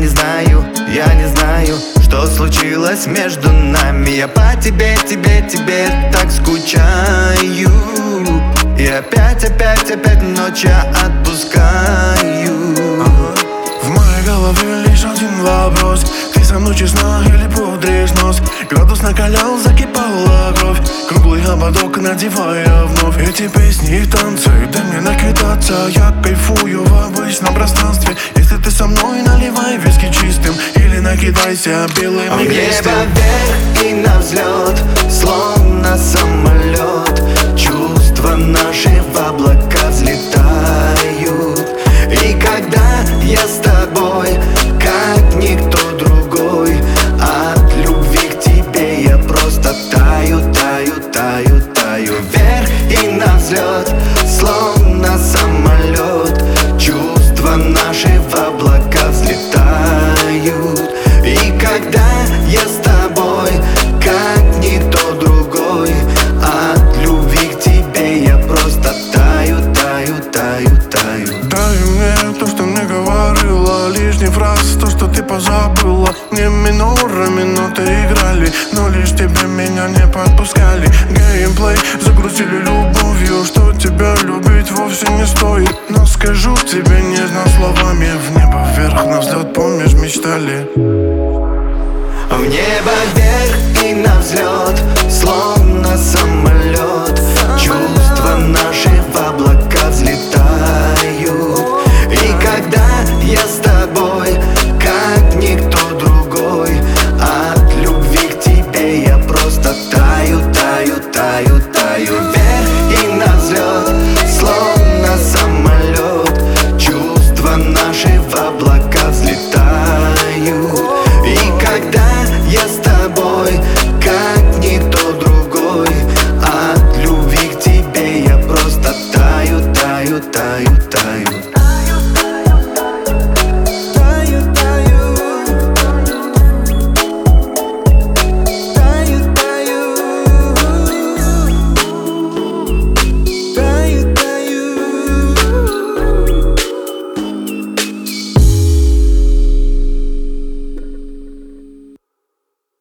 я не знаю, что случилось между нами. Я по тебе так скучаю. И опять ночь я отпускаю. В моей голове лишь один вопрос: ты со мной честна или пудришь нос? Градус накалял, закипала кровь, круглый ободок надевая вновь. Эти песни и танцы, дай мне накидаться. Я кайфую в обычном пространстве. Если ты со мной, наливай виски чистым или накидайся белым и небо вверх и на взлет, словно самолет. Чувства наши в облака взлетают. И когда я с тобой, как никто другой, от любви к тебе я просто таю. Вверх и на взлет, словно самолет. Чувства наши в облака взлетают. И когда я с тобой, как никто другой, от любви к тебе я просто таю. Дай мне то, что мне говорила, лишний фраз, то, что ты позабыла. Не минорами ноты играли, но лишь тебе меня не подпускали. Геймплей загрузили любовью, что тебя любить вовсе не стоит. Но скажу тебе нежно словами: в небо вверх на взлет, помнишь, мечтали. В небо вверх и на взлет, словно